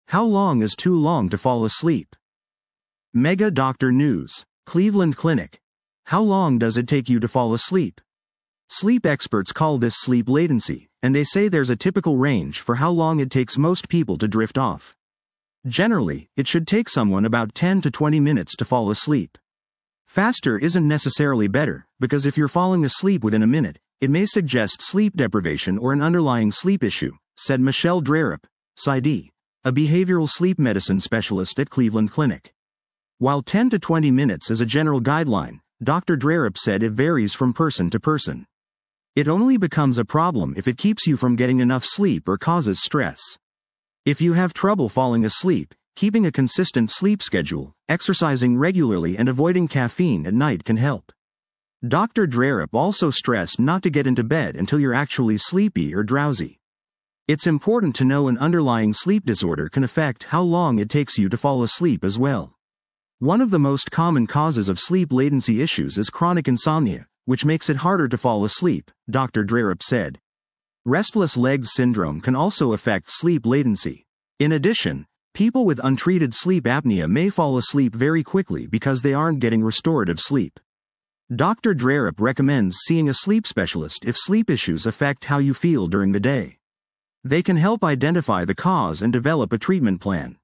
How long is too long to fall asleep? Mega Doctor News. Cleveland Clinic. How long does it take you to fall asleep? Sleep experts call this sleep latency, and they say there's a typical range for how long it takes most people to drift off. Generally, it should take someone about 10 to 20 minutes to fall asleep. Faster isn't necessarily better, because if you're falling asleep within a minute, it may suggest sleep deprivation or an underlying sleep issue, said Michelle Drerup, PsyD, a behavioral sleep medicine specialist at Cleveland Clinic. While 10 to 20 minutes is a general guideline, Dr. Drerup said it varies from person to person. It only becomes a problem if it keeps you from getting enough sleep or causes stress. If you have trouble falling asleep, keeping a consistent sleep schedule, exercising regularly and avoiding caffeine at night can help. Dr. Drerup also stressed not to get into bed until you're actually sleepy or drowsy. It's important to know an underlying sleep disorder can affect how long it takes you to fall asleep as well. One of the most common causes of sleep latency issues is chronic insomnia, which makes it harder to fall asleep, Dr. Drerup said. Restless legs syndrome can also affect sleep latency. In addition, people with untreated sleep apnea may fall asleep very quickly because they aren't getting restorative sleep. Dr. Drerup recommends seeing a sleep specialist if sleep issues affect how you feel during the day. They can help identify the cause and develop a treatment plan.